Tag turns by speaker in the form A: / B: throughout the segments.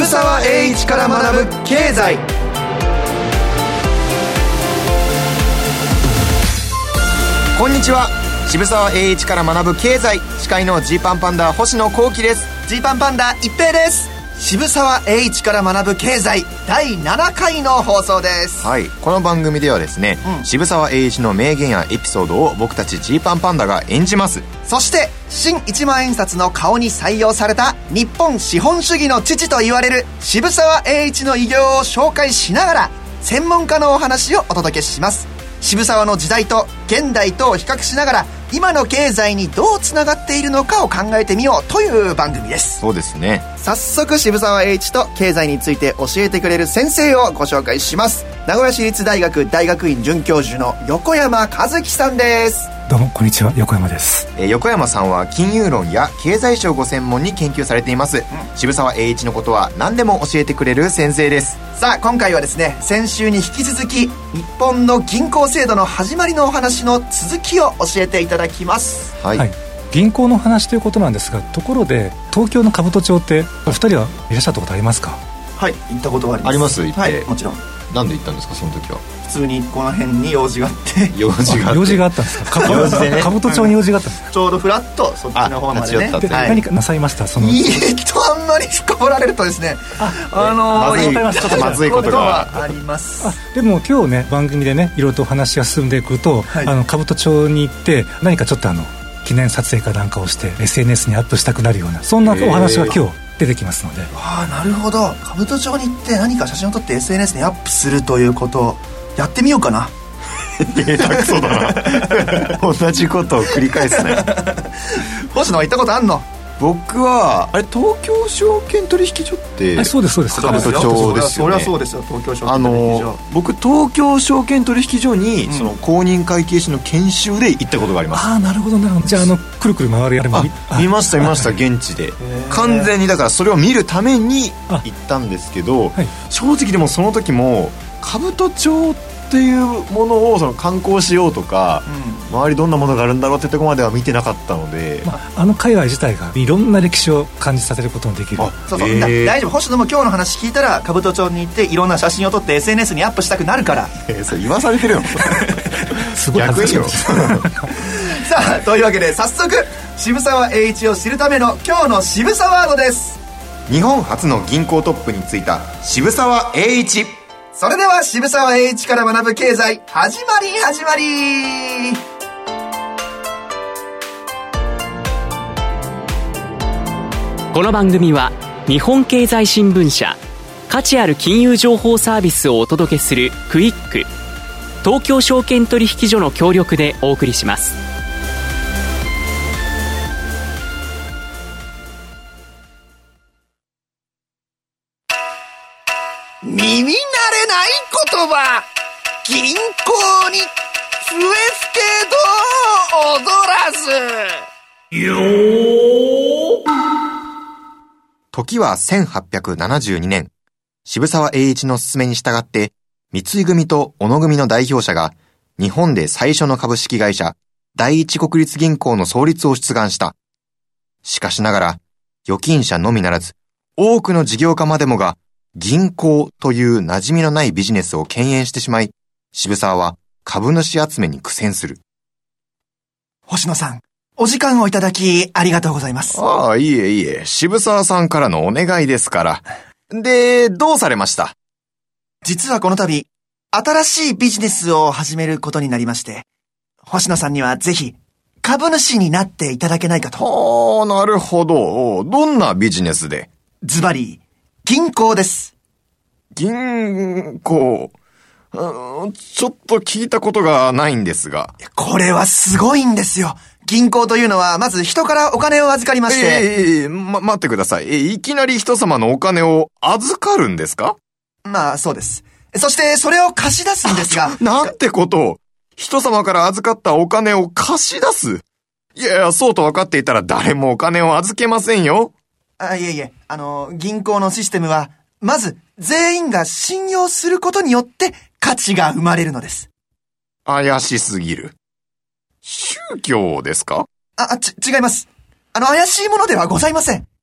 A: 沢栄一から学ぶ経済。
B: こんにちは。渋沢栄一から学ぶ経済、司会のジーパンパンダ星野幸喜です。
A: ジーパンパンダ一平です。渋沢栄一から学ぶ経済第7回の放送です。
B: はい、この番組ではですね、渋沢栄一の名言やエピソードを僕たちジーパンパンダが演じます。
A: そして新一万円札の顔に採用された日本資本主義の父と言われる渋沢栄一の偉業を紹介しながら専門家のお話をお届けします。渋沢の時代と現代とを比較しながら今の経済にどうつながっているのかを考えてみようという番組です。
B: そうですね。
A: 早速渋沢栄一と経済について教えてくれる先生をご紹介します。名古屋市立大学大学院准教授の横山和樹さんです。
C: どうもこんにちは、横山です。
B: 横山さんは金融論や経済史をご専門に研究されています。渋沢栄一のことは何でも教えてくれる先生です。
A: さあ今回はですね、先週に引き続き日本の銀行制度の始まりのお話の続きを教えていただきます。
B: はい、
C: はい、銀行の話ということなんですが、ところで東京の兜町ってお二人はいらっしゃったことありますか？
A: はい、行ったことはあります。
B: あります。行って、
A: はい、もちろん。
B: なんで行ったんですかその時は？
A: 普通にこの辺に用事があって
B: 用事があったんですか？
C: 用事でね、兜町に用事があったんですか？
A: ちょうどフラッとそっちの方までね、
B: 立ち寄ったって、
C: はい、何かなさいました？その
A: あんまり深掘られるとですね、
B: ちょっとまずいことが
A: あります。
C: でも今日ね、番組でねいろいろとお話が進んでくると、はい、兜町に行って何かちょっと記念撮影かなんかをして SNS にアップしたくなるような、そんなお話が今日出てきますので。
A: ああ、なるほど。兜町に行って何か写真を撮って SNS にアップするということをやってみようかな。
B: 下手くそだな同じことを繰り返すね
A: 星野は行ったことあんの？
B: 僕は東京証券取引所って、
C: そうですそうです。
B: 兜町ですよね。
A: そりゃそうですよ、東京証券取引所。
B: 僕東京証券取引所に、その公認会計士の研修で行ったことがあります。
C: ああ、なるほどなるほど。じゃあくるくる回るやれば
B: 見ました現地で完全にだからそれを見るために行ったんですけど、はい、正直でもその時も兜町っていうものをその観光しようとか、周りどんなものがあるんだろうってとこまでは見てなかったので、
C: 界隈自体がいろんな歴史を感じさせることのできる。
A: そう、大丈夫。星野も今日の話聞いたら兜町に行っていろんな写真を撮って SNS にアップしたくなるから。
B: それ言わされてるよ
C: すごい恥ずかしいよ
A: さあというわけで早速渋沢栄一を知るための今日の渋沢ワードです。
B: 日本初の銀行トップに就いた渋沢栄一。
A: それでは渋沢栄一から学ぶ経済始まり。
D: この番組は日本経済新聞社、価値ある金融情報サービスをお届けするクイック、東京証券取引所の協力でお送りします。
A: 耳慣れない言葉、銀行に笛吹けど踊らずよー。
B: 時は1872年、渋沢栄一の勧めに従って三井組と小野組の代表者が日本で最初の株式会社第一国立銀行の創立を出願した。しかしながら預金者のみならず多くの事業家までもが銀行という馴染みのないビジネスを敬遠してしまい、渋沢は株主集めに苦戦する。
A: 星野さん、お時間をいただきありがとうございます。
B: ああ、いえ、渋沢さんからのお願いですから。で、どうされました？
A: 実はこの度、新しいビジネスを始めることになりまして、星野さんにはぜひ株主になっていただけないかと。
B: なるほど。どんなビジネスで？
A: ズバリ銀行です。
B: 銀行、ちょっと聞いたことがないんですが。
A: これはすごいんですよ。銀行というのはまず人からお金を預かりまして。
B: 待ってください。いきなり人様のお金を預かるんですか？
A: まあそうです。そしてそれを貸し出すんですが。
B: なんてことを。人様から預かったお金を貸し出す。いや、そうと分かっていたら誰もお金を預けませんよ。
A: いえ、銀行のシステムは、まず全員が信用することによって価値が生まれるのです。
B: 怪しすぎる。宗教ですか？
A: 違います。怪しいものではございません。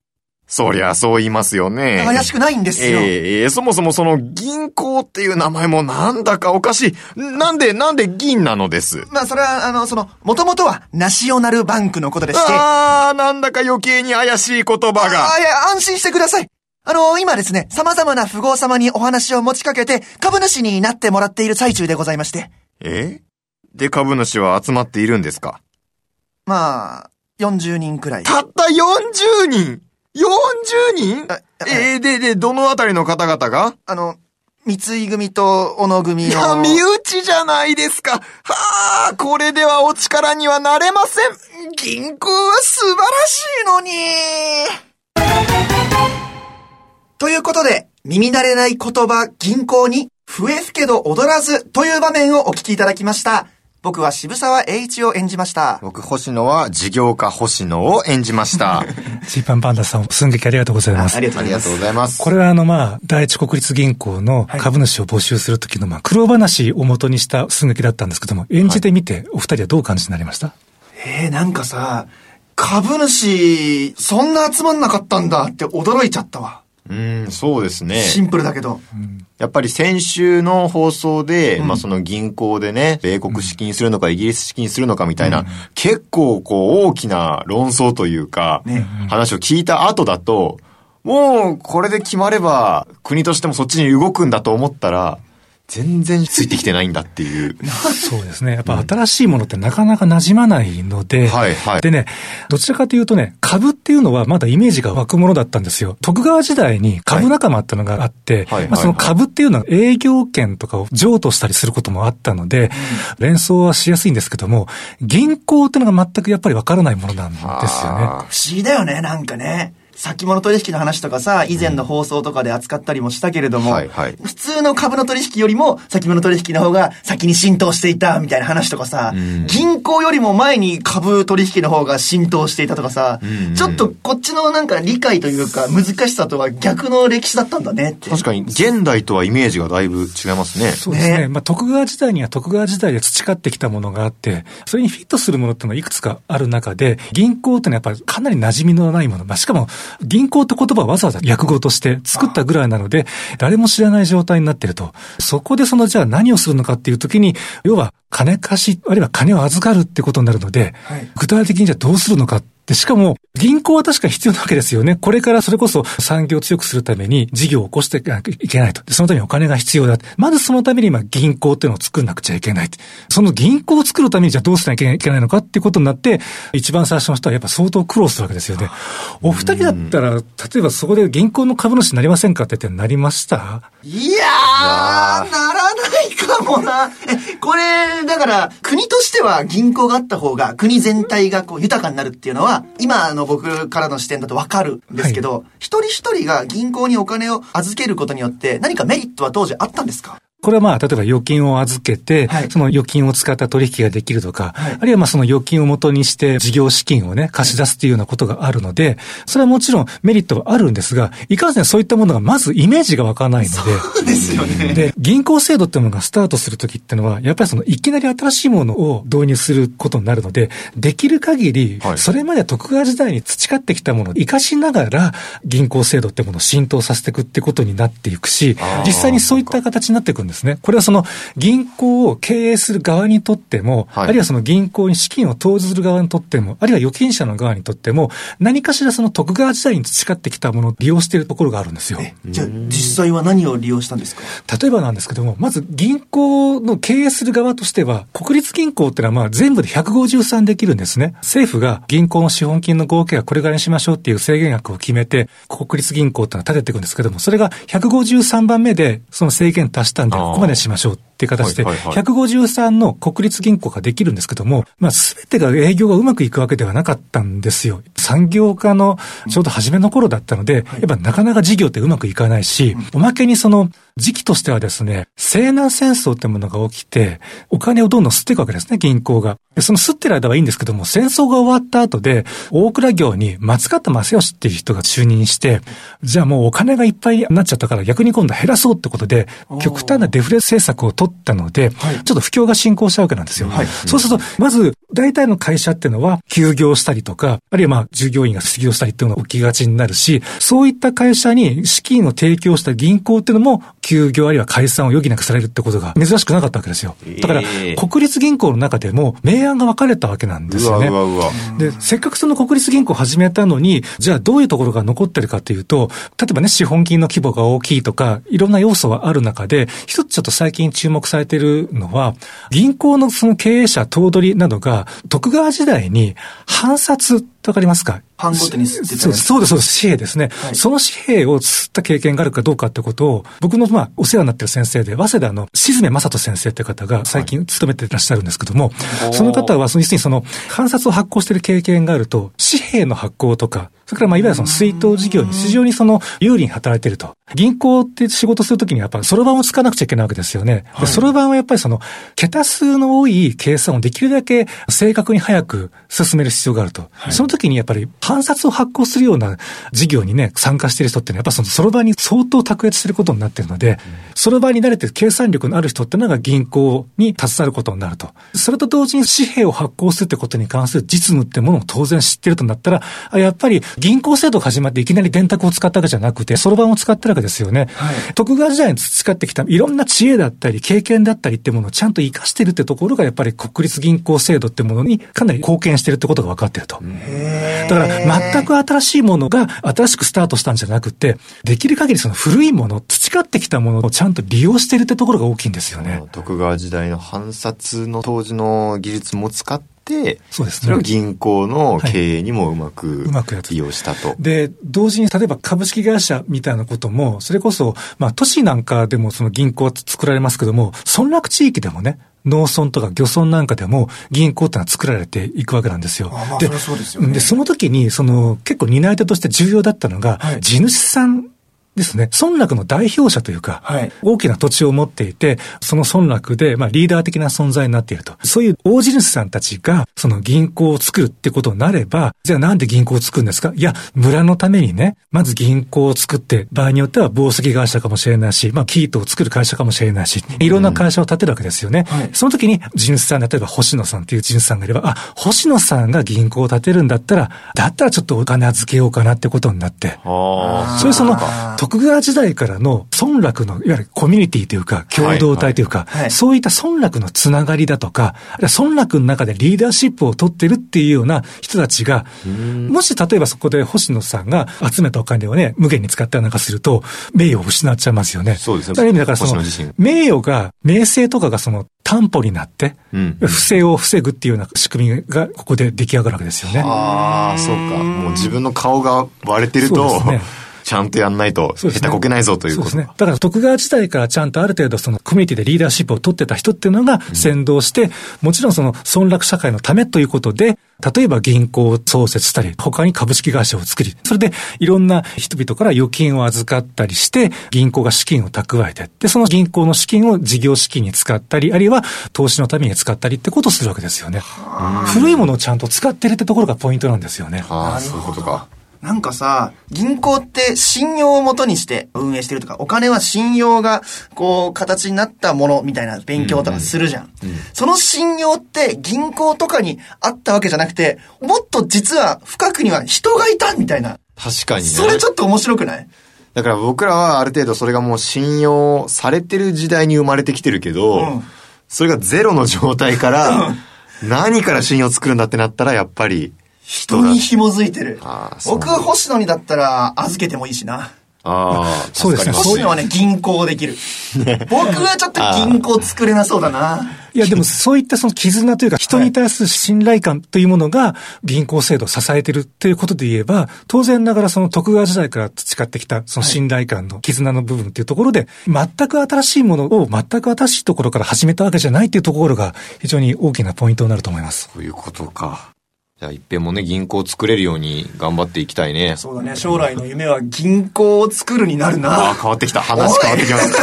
B: そりゃそう言いますよね。
A: 怪しくないんですよ。
B: そもそもその銀行っていう名前もなんだかおかしい。なんで銀なのです。
A: それは、もともとはナショナルバンクのことでして。
B: なんだか余計に怪しい言葉が。
A: いや、安心してください。今ですね、様々な富豪様にお話を持ちかけて、株主になってもらっている最中でございまして。
B: で、株主は集まっているんですか
A: ？40人くらい。
B: たった40人?40人？で、どのあたりの方々が？
A: 三井組と小野組の。
B: いや、身内じゃないですか。これではお力にはなれません。
A: 銀行は素晴らしいのに。ということで、耳慣れない言葉、銀行に、笛吹けど踊らずという場面をお聞きいただきました。僕は渋沢栄一を演じました。
B: 僕、星野は事業家星野を演じました。
C: ジーパンパンダさん、寸劇ありがとうございます。
A: ありがとうございます。
C: これは第一国立銀行の株主を募集するときの苦労話を元にした寸劇だったんですけども、演じてみてお二人はどう感じになりました？
A: なんかさ、株主、そんな集まんなかったんだって驚いちゃったわ。
B: そうですね。
A: シンプルだけど。
B: やっぱり先週の放送で、その銀行でね、米国資金するのかイギリス資金するのかみたいな、結構大きな論争というか、話を聞いた後だと、もうこれで決まれば国としてもそっちに動くんだと思ったら、全然ついてきてないんだっていう。
C: そうですね。やっぱ新しいものってなかなか馴染まないので、でね、どちらかというとね、株っていうのはまだイメージが湧くものだったんですよ。徳川時代に株仲間ってのがあって、その株っていうのは営業権とかを譲渡したりすることもあったので、連想はしやすいんですけども、銀行っていうのが全くやっぱりわからないものなんですよね。不
A: 思議だよね、なんかね。先物取引の話とかさ、以前の放送とかで扱ったりもしたけれども、普通の株の取引よりも先物取引の方が先に浸透していたみたいな話とかさ、銀行よりも前に株取引の方が浸透していたとかさ、ちょっとこっちのなんか理解というか難しさとは逆の歴史だったんだねって。
B: 確かに現代とはイメージがだいぶ違いますね。
C: そうですね。徳川時代には徳川時代で培ってきたものがあって、それにフィットするものっていうのがいくつかある中で、銀行ってのはやっぱりかなり馴染みのないもの。しかも銀行って言葉をわざわざ訳語として作ったぐらいなので、誰も知らない状態になっていると。そこでじゃあ何をするのかっていうときに、要は金貸し、あるいは金を預かるってことになるので、具体的にじゃあどうするのか。で、しかも、銀行は確かに必要なわけですよね。これからそれこそ産業を強くするために事業を起こしていかなきゃいけないと。そのためにお金が必要だ。まずそのために今銀行っていうのを作んなくちゃいけない。その銀行を作るためにじゃあどうしなきゃいけないのかっていうことになって、一番最初の人はやっぱ相当苦労するわけですよね。お二人だったら、例えばそこで銀行の株主になりませんかって言ってなりました？
A: いやー、ならないかもな。これ、だから、国としては銀行があった方が、国全体が豊かになるっていうのは、今僕からの視点だとわかるんですけど、一人一人が銀行にお金を預けることによって、何かメリットは当時あったんですか？
C: これは例えば預金を預けて、その預金を使った取引ができるとか、あるいはその預金を元にして事業資金をね、貸し出すっていうようなことがあるので、それはもちろんメリットはあるんですが、いかんせんそういったものがまずイメージが湧かないので、
A: そうですよね。
C: で、銀行制度っていうものがスタートするときっていうのは、やっぱりいきなり新しいものを導入することになるので、できる限り、それまで徳川時代に培ってきたものを活かしながら、銀行制度ってものを浸透させていくってことになっていくし、実際にそういった形になっていくんですね。これは銀行を経営する側にとっても、あるいは銀行に資金を投じる側にとっても、あるいは預金者の側にとっても、何かしら徳川時代に培ってきたものを利用しているところがあるんですよ。
A: じゃあ実際は何を利用したんですか？
C: 例えばなんですけども、まず銀行の経営する側としては、国立銀行ってのは全部で153できるんですね。政府が銀行の資本金の合計はこれぐらいにしましょうっていう制限額を決めて、国立銀行ってのは立てていくんですけども、それが153番目でその制限足したんで、ここまでしましょうっていう形で、153の国立銀行ができるんですけども、すべてが営業がうまくいくわけではなかったんですよ。産業化のちょうど初めの頃だったので、やっぱなかなか事業ってうまくいかないし、おまけに時期としてはですね、西南戦争ってものが起きて、お金をどんどん吸っていくわけですね、銀行が。その吸ってる間はいいんですけども、戦争が終わった後で、大蔵卿に松方正義っていう人が就任して、じゃあもうお金がいっぱいになっちゃったから逆に今度は減らそうってことで、極端なデフレ政策を取取ったので、はい、ちょっと不況が進行しちゃうわけなんですよ。はい、そうすると、まず、大体の会社っていうのは、休業したりとか、あるいは従業員が失業したりっていうのが起きがちになるし、そういった会社に資金を提供した銀行っていうのも、休業あるいは解散を余儀なくされるってことが珍しくなかったわけですよ。だから、国立銀行の中でも、明暗が分かれたわけなんですよね。で、せっかくその国立銀行を始めたのに、じゃあどういうところが残ってるかというと、例えばね、資本金の規模が大きいとか、いろんな要素はある中で、一つちょっと最近注目されているのは、銀行のその経営者、頭取などが、徳川時代に藩札わかりますか？
A: 藩ごとに吸ってた、
C: そうです、紙幣ですね、はい。その紙幣を吸った経験があるかどうかってことを、僕のお世話になっている先生で、早稲田の静目正人先生って方が最近勤めていらっしゃるんですけども、はい、その方は、要するにその、藩札を発行している経験があると、紙幣の発行とか、それからいわゆるその水筒事業に非常に有利に働いていると。銀行って仕事するときにやっぱりそろばんを使わなくちゃいけないわけですよね。はい、でそろばんはやっぱり桁数の多い計算をできるだけ正確に早く進める必要があると。はい、その時にやっぱり藩札を発行するような事業にね、参加している人ってのはやっぱそろばんに相当卓越していることになっているので、そろばんに慣れている計算力のある人ってのが銀行に携わることになると。それと同時に紙幣を発行するってことに関する実務ってものを当然知っているとなったら、やっぱり銀行制度が始まっていきなり電卓を使ったわけじゃなくて、そろばんを使ってるわけですよね。はい、徳川時代に培ってきたいろんな知恵だったり、経験だったりってものをちゃんと活かしているってところが、やっぱり国立銀行制度ってものにかなり貢献しているってことが分かっていると。だから全く新しいものが新しくスタートしたんじゃなくて、できる限り古いもの、培ってきたものをちゃんと利用しているってところが大きいんですよね。
B: 徳川時代の藩札の当時の技術も使って、
C: そうですね。
B: それを銀行の経営にもうまく利用したと。
C: で、同時に例えば株式会社みたいなことも、それこそ、都市なんかでも銀行は作られますけども、村落地域でもね、農村とか漁村なんかでも銀行ってのは作られていくわけなんですよ。
A: で、そうですよね。
C: で、その時に、結構担い手として重要だったのが、地主さん、ですね。村落の代表者というか、はい、大きな土地を持っていて、その村落で、リーダー的な存在になっていると。そういう大地主さんたちが、銀行を作るってことになれば、じゃあなんで銀行を作るんですか？いや、村のためにね、まず銀行を作って、場合によっては紡績会社かもしれないし、生糸を作る会社かもしれないし、いろんな会社を建てるわけですよね。はい、その時に、地主さん、例えば星野さんっていう地主さんがいれば、星野さんが銀行を建てるんだったらちょっとお金預けようかなってことになって、そういう徳川時代からの村落のいわゆるコミュニティというか共同体というか、そういった村落のつながりだとか、村落の中でリーダーシップを取ってるっていうような人たちが、もし例えばそこで星野さんが集めたお金をね、無限に使ったりなんかすると名誉を失っちゃいますよね。
B: そうですね。
C: だから名誉が、名声とかが担保になって、不正を防ぐっていうような仕組みがここで出来上がるわけですよね。
B: ああ、そうか。もう自分の顔が割れてると、ちゃんとやんないと、下手こけないぞということ。そうですね。
C: だから徳川時代からちゃんとある程度コミュニティでリーダーシップを取ってた人っていうのが先導して、もちろん村落社会のためということで、例えば銀行を創設したり、他に株式会社を作り、それでいろんな人々から預金を預かったりして、銀行が資金を蓄えて、で、その銀行の資金を事業資金に使ったり、あるいは投資のために使ったりってことをするわけですよね。古いものをちゃんと使ってるってところがポイントなんですよね。
B: そういうことか。
A: なんかさ、銀行って信用をもとにして運営してるとか、お金は信用が形になったものみたいな勉強とかするじゃん。その信用って銀行とかにあったわけじゃなくて、もっと実は深くには人がいたみたいな。
B: 確かにね。
A: それちょっと面白くない？
B: だから僕らはある程度それがもう信用されてる時代に生まれてきてるけど、それがゼロの状態から何から信用を作るんだってなったらやっぱり
A: 人に紐づいてる。僕は星野にだったら預けてもいいしな。
C: そうですね。
A: 星野はね、銀行できる。僕はちょっと銀行作れなそうだな。
C: いや、でもそういった絆というか、人に対する信頼感というものが銀行制度を支えているということで言えば、当然ながら徳川時代から培ってきた信頼感の絆の部分というところで、全く新しいものを全く新しいところから始めたわけじゃないというところが非常に大きなポイントになると思います。
B: そういうことか。じゃあ一遍もね、銀行を作れるように頑張っていきたいね。
A: そうだね。将来の夢は銀行を作るになるな。
B: 変わってきた。話変わってきました。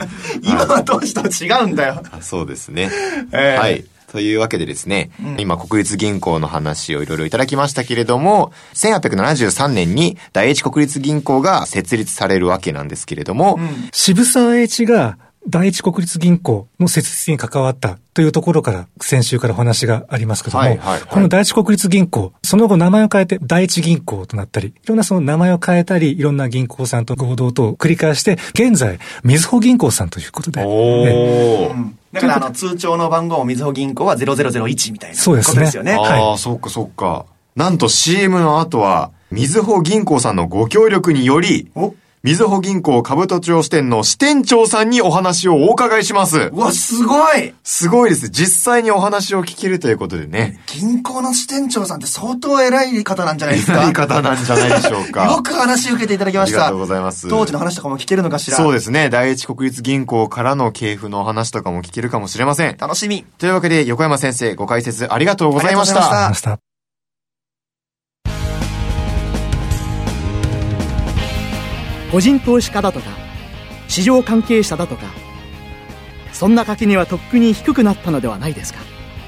A: 今は当時と違うんだよ。
B: そうですね。はい。というわけでですね、今国立銀行の話をいろいろいただきましたけれども、1873年に第一国立銀行が設立されるわけなんですけれども、
C: 渋沢栄一が第一国立銀行の設立に関わったというところから先週からお話がありますけども、この第一国立銀行、その後名前を変えて第一銀行となったり、いろんなその名前を変えたり、いろんな銀行さんと合同と繰り返して、現在、みずほ銀行さんということで。
A: だから通帳の番号みずほ銀行は0001みたいなことですよね。
B: ああ、そっかそっか。なんと CM の後は、みずほ銀行さんのご協力により、みずほ銀行兜町支店の支店長さんにお話をお伺いします。
A: うわ、すごい！
B: すごいです。実際にお話を聞けるということでね。
A: 銀行の支店長さんって相当偉い方なんじゃないですか？
B: 偉い方なんじゃないでしょうか。
A: よく話を受けていただきました。
B: ありがとうございます。
A: 当時の話とかも聞けるのかしら？
B: そうですね。第一国立銀行からの系譜の話とかも聞けるかもしれません。
A: 楽しみ。
B: というわけで、横山先生、ご解説ありがとうございました。
C: ありがとうございました。
E: 個人投資家だとか市場関係者だとか、そんな垣根はとっくに低くなったのではないですか。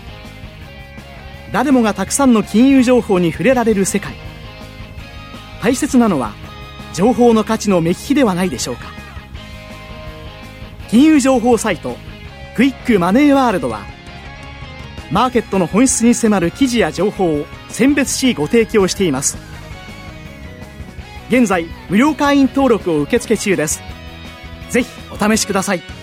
E: 誰もがたくさんの金融情報に触れられる世界、大切なのは情報の価値の目利きではないでしょうか。金融情報サイトクイックマネーワールドは、マーケットの本質に迫る記事や情報を選別しご提供しています。現在無料会員登録を受付中です。ぜひお試しください。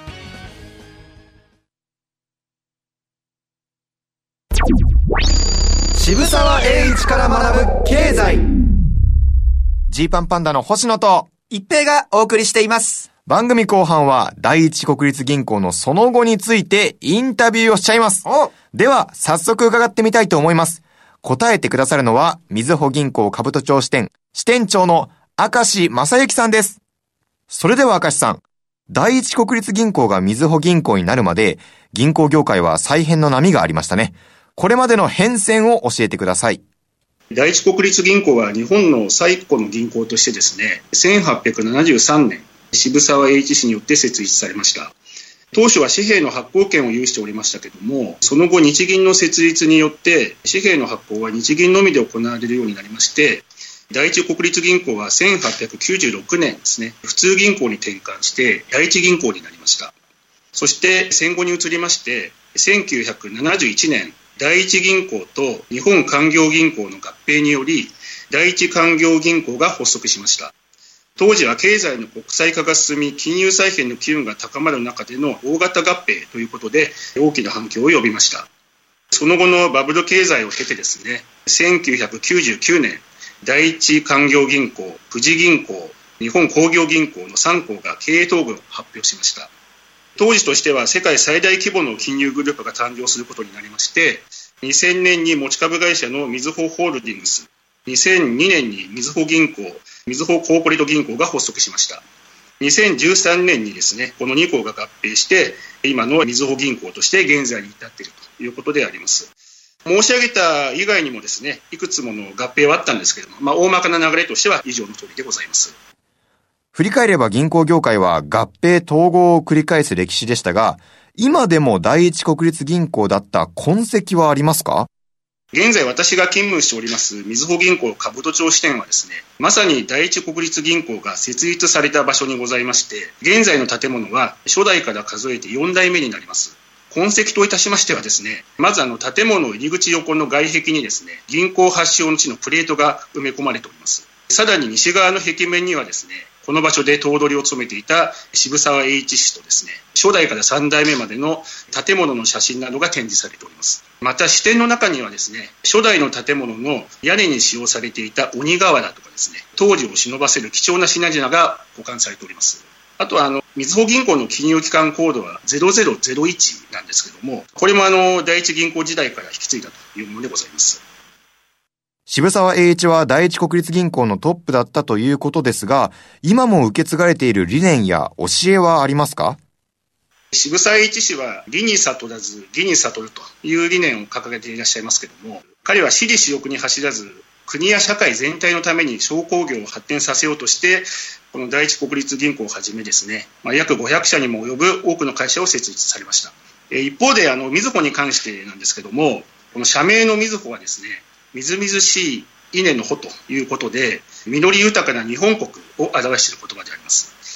A: 渋沢栄一から学ぶ経済。
B: ジーパンパンダの星野と
A: 一平がお送りしています。
B: 番組後半は第一国立銀行のその後についてインタビューをしちゃいます。では早速伺ってみたいと思います。答えてくださるのはみずほ銀行兜町支店支店長の明石正幸さんです。それでは明石さん、第一国立銀行がみずほ銀行になるまで銀行業界は再編の波がありましたね。これまでの変遷を教えてください。
F: 第一国立銀行は日本の最古の銀行としてですね、1873年渋沢栄一氏によって設立されました。当初は紙幣の発行権を有しておりましたけども、その後日銀の設立によって紙幣の発行は日銀のみで行われるようになりまして、第一国立銀行は1896年ですね、普通銀行に転換して第一銀行になりました。そして戦後に移りまして1971年、第一銀行と日本官業銀行の合併により第一官業銀行が発足しました。当時は経済の国際化が進み、金融再編の機運が高まる中での大型合併ということで大きな反響を呼びました。その後のバブル経済を経てですね、1999年第一官業銀行、富士銀行、日本工業銀行の3行が経営統合を発表しました。当時としては世界最大規模の金融グループが誕生することになりまして、2000年に持ち株会社のみずほホールディングス、2002年にみずほ銀行、みずほコーポレート銀行が発足しました。2013年にですね、この2行が合併して今のみずほ銀行として現在に至っているということであります。申し上げた以外にもですね、いくつもの合併はあったんですけれども、大まかな流れとしては以上の通りでございます。
B: 振り返れば銀行業界は合併統合を繰り返す歴史でしたが、今でも第一国立銀行だった痕跡はありますか？
F: 現在私が勤務しておりますみずほ銀行兜町支店はですね、まさに第一国立銀行が設立された場所にございまして、現在の建物は初代から数えて4代目になります。痕跡といたしましてはですね、まず建物入り口横の外壁にですね、銀行発祥の地のプレートが埋め込まれております。さらに西側の壁面にはですね、この場所で頭取を務めていた渋沢栄一氏とですね、初代から3代目までの建物の写真などが展示されております。また支店の中にはですね、初代の建物の屋根に使用されていた鬼瓦とかですね、当時を忍ばせる貴重な品々が保管されております。あとはみずほ銀行の金融機関コードは0001なんですけども、これも第一銀行時代から引き継いだというものでございます。
B: 渋沢栄一は第一国立銀行のトップだったということですが、今も受け継がれている理念や教えはありますか？
F: 渋沢栄一氏は理に悟らず義に悟るという理念を掲げていらっしゃいますけども、彼は私利私欲に走らず、国や社会全体のために商工業を発展させようとして、この第一国立銀行をはじめですね、約500社にも及ぶ多くの会社を設立されました。一方でみずほに関してなんですけども、この社名のみずほはですね、みずみずしい稲の穂ということで、実り豊かな日本国を表している言葉であります。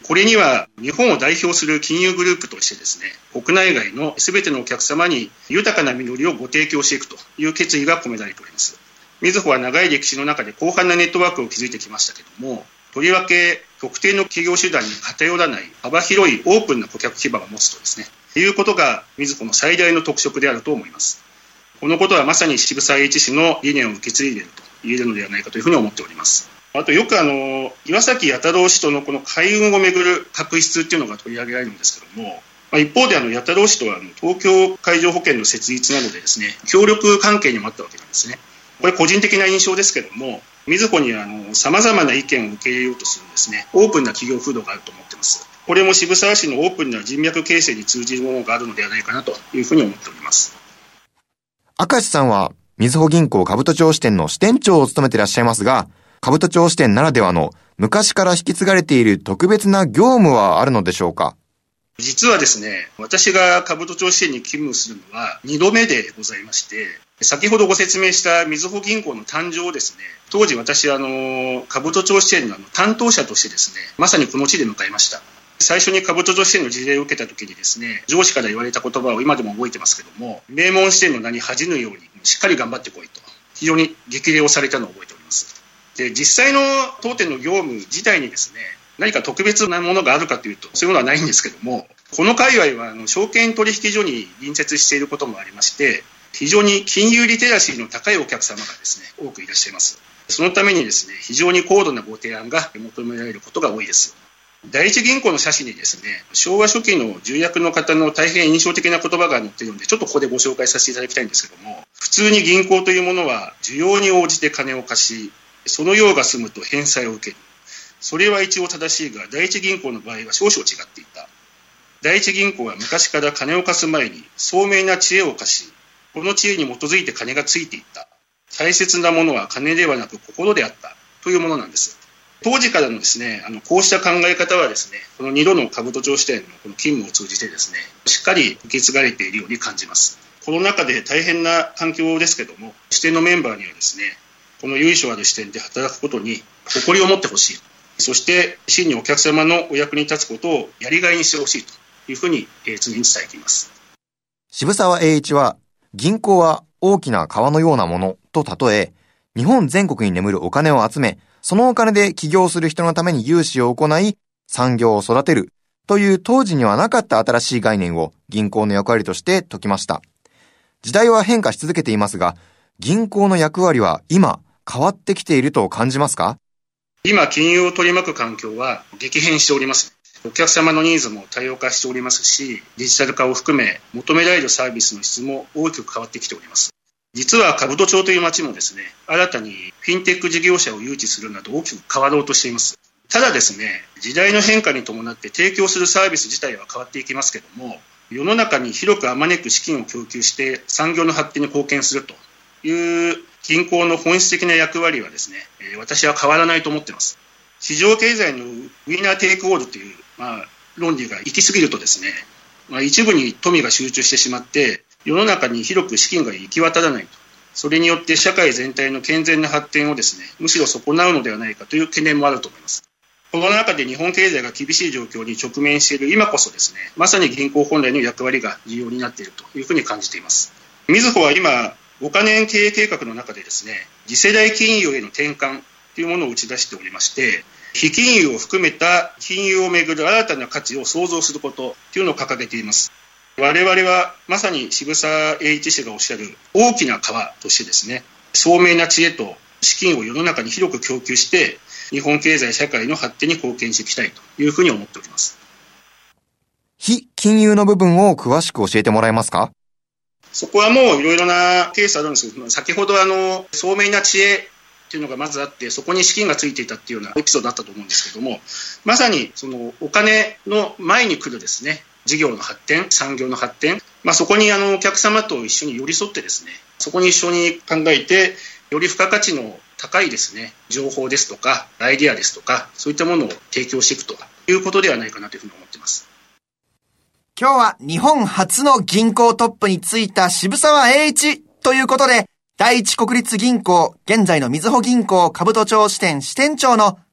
F: これには日本を代表する金融グループとしてですね、国内外のすべてのお客様に豊かな実りをご提供していくという決意が込められております。みずほは長い歴史の中で広範なネットワークを築いてきましたけども、とりわけ特定の企業手段に偏らない幅広いオープンな顧客基盤を持つとですね、いうことがみずほの最大の特色であると思います。このことはまさに渋沢栄一氏の理念を受け継いでいると言えるのではないかというふうに思っております。あとよく岩崎弥太郎氏とのこの海運をめぐる確執っていうのが取り上げられるんですけども、一方で弥太郎氏とは東京海上保険の設立などでですね、協力関係にもあったわけなんですね。これ個人的な印象ですけども、みずほには様々な意見を受け入れようとするですね、オープンな企業風土があると思っています。これも渋沢氏のオープンな人脈形成に通じるものがあるのではないかなというふうに思っております。
B: 明石さんはみずほ銀行兜町支店の支店長を務めていらっしゃいますが、兜町支店ならではの昔から引き継がれている特別な業務はあるのでしょうか？
F: 実はですね、私が兜町支店に勤務するのは2度目でございまして、先ほどご説明したみずほ銀行の誕生をですね、当時私は兜町支店の担当者としてですね、まさにこの地で迎えました。最初に兜町支店の事例を受けた時にですね、上司から言われた言葉を今でも覚えてますけども、名門支店の名に恥じぬようにしっかり頑張ってこいと、非常に激励をされたのを覚えております。で、実際の当店の業務自体にですね、何か特別なものがあるかというと、そういうのはないんですけども、この界隈は証券取引所に隣接していることもありまして、非常に金融リテラシーの高いお客様がですね、多くいらっしゃいます。そのためにですね、非常に高度なご提案が求められることが多いです。第一銀行の社史にですね、昭和初期の重役の方の大変印象的な言葉が載っているので、ちょっとここでご紹介させていただきたいんですけども、普通に銀行というものは需要に応じて金を貸し、その用が済むと返済を受ける。それは一応正しいが、第一銀行の場合は少々違っていた。第一銀行は昔から金を貸す前に聡明な知恵を貸し、この知恵に基づいて金がついていった。大切なものは金ではなく心であったというものなんです。当時からのですね、こうした考え方はですね、この2度の兜町支店のこの勤務を通じてですね、しっかり受け継がれているように感じます。コロナ禍で大変な環境ですけども、支店のメンバーにはですね、この由緒ある支店で働くことに誇りを持ってほしい。そして真にお客様のお役に立つことをやりがいにしてほしいというふうに常に伝えています。
B: 渋沢栄一は、銀行は大きな川のようなものと例え、日本全国に眠るお金を集め、そのお金で起業する人のために融資を行い、産業を育てるという当時にはなかった新しい概念を銀行の役割として説きました。時代は変化し続けていますが、銀行の役割は今変わってきていると感じますか？
F: 今、金融を取り巻く環境は激変しております。お客様のニーズも多様化しておりますし、デジタル化を含め求められるサービスの質も大きく変わってきております。実は兜町という町もですね、新たにフィンテック事業者を誘致するなど大きく変わろうとしています。ただですね、時代の変化に伴って提供するサービス自体は変わっていきますけども、世の中に広くあまねく資金を供給して産業の発展に貢献するという銀行の本質的な役割はですね、私は変わらないと思っています。市場経済のウィナーテイクオールという、論理が行き過ぎるとですね、一部に富が集中してしまって世の中に広く資金が行き渡らないと、それによって社会全体の健全な発展をですね、むしろ損なうのではないかという懸念もあると思います。この中で日本経済が厳しい状況に直面している今こそですね、まさに銀行本来の役割が重要になっているというふうに感じています。みずほは今5カ年経営計画の中でですね、次世代金融への転換というものを打ち出しておりまして、非金融を含めた金融をめぐる新たな価値を創造することというのを掲げています。我々はまさに渋沢栄一氏がおっしゃる大きな川としてですね、聡明な知恵と資金を世の中に広く供給して日本経済社会の発展に貢献していきたいというふうに思っております。
B: 非金融の部分を詳しく教えてもらえますか？
F: そこはもういろいろなケースあるんですけど、先ほど聡明な知恵っていうのがまずあって、そこに資金がついていたっていうようなエピソードだったと思うんですけども、まさにそのお金の前に来るですね、事業の発展、産業の発展、そこにお客様と一緒に寄り添ってですね、そこに一緒に考えて、より付加価値の高いですね、情報ですとか、アイディアですとか、そういったものを提供していくということではないかなというふうに思っています。
A: 今日は日本初の銀行トップに就いた渋沢栄一ということで、第一国立銀行、現在のみずほ銀行兜町支店支店長の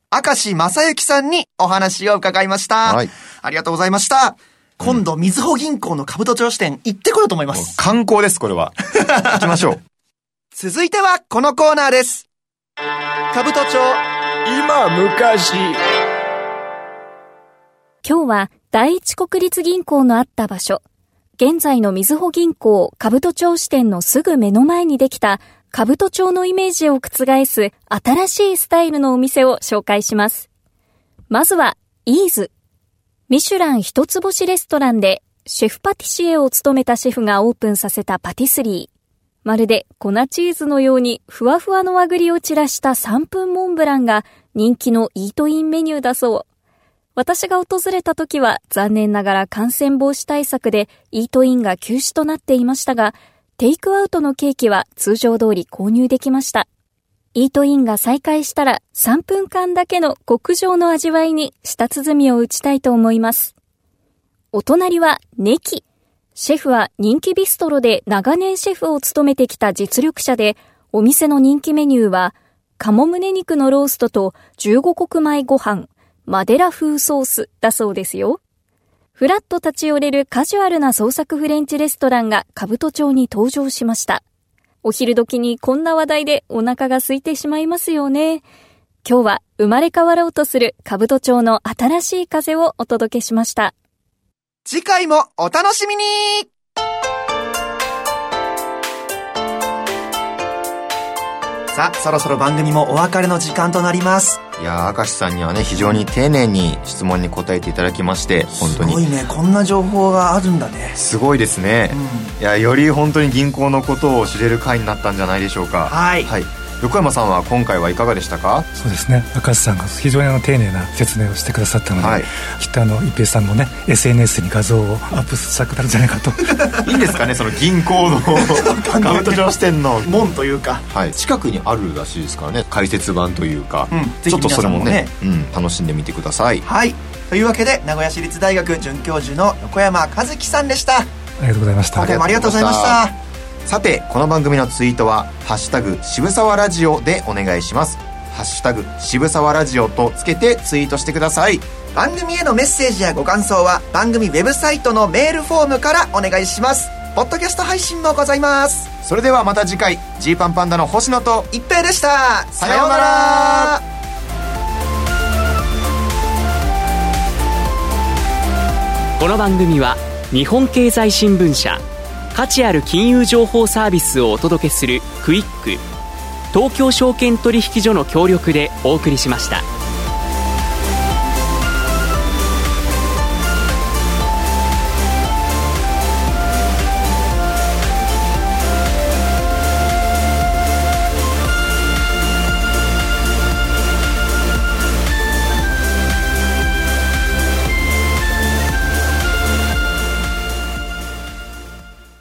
A: 明石正幸さんにお話を伺いました。はい。ありがとうございました。今度、みずほ銀行の兜町支店行ってこようと思います。
B: 観光です、これは。行きましょう。
A: 続いてはこのコーナーです。兜町、
G: 今昔。
H: 今日は第一国立銀行のあった場所、現在のみずほ銀行兜町支店のすぐ目の前にできた兜町のイメージを覆す新しいスタイルのお店を紹介します。まずはイーズ。ミシュラン一つ星レストランでシェフパティシエを務めたシェフがオープンさせたパティスリー。まるで粉チーズのようにふわふわの和栗を散らした3分モンブランが人気のイートインメニューだそう。私が訪れた時は残念ながら感染防止対策でイートインが休止となっていましたが、テイクアウトのケーキは通常通り購入できました。イートインが再開したら3分間だけの極上の味わいに舌鼓を打ちたいと思います。お隣はネキ。シェフは人気ビストロで長年シェフを務めてきた実力者で、お店の人気メニューは鴨胸肉のローストと15穀米ご飯、マデラ風ソースだそうですよ。ふらっと立ち寄れるカジュアルな創作フレンチレストランが兜町に登場しました。お昼時にこんな話題でお腹が空いてしまいますよね。今日は生まれ変わろうとする兜町の新しい風をお届けしました。
A: 次回もお楽しみに。さあ、そろそろ番組もお別れの時間となります。
B: いやー、明石さんにはね、非常に丁寧に質問に答えていただきまして、本当に
A: すごいね、こんな情報があるんだね。
B: すごいですね、いや、より本当に銀行のことを知れる回になったんじゃないでしょうか。
A: はい、
B: はい。横山さんは今回はいかがでしたか？
C: そうですね、明石さんが非常に丁寧な説明をしてくださったので、きっと一平さんもね SNS に画像をアップしたくなるんじゃないかと。
B: いいんですかね、その銀行の兜町支店の
A: 門というか、
B: 近くにあるらしいですからね、解説版というか、ちょっとそれもね、楽しんでみてください。
A: はい。というわけで、名古屋市立大学准教授の横山和樹さんでした。
C: ありがとうございました。
A: どうもありがとうございました。
B: さて、この番組のツイートはハッシュタグ渋沢ラジオでお願いします。ハッシュタグ渋沢ラジオとつけてツイートしてください。
A: 番組へのメッセージやご感想は番組ウェブサイトのメールフォームからお願いします。ポッドキャスト配信もございます。
B: それではまた次回、ジーパンパンダの星野と
A: 一平でした。
B: さようなら。
D: この番組は日本経済新聞社、価値ある金融情報サービスをお届けするクイック、東京証券取引所の協力でお送りしました。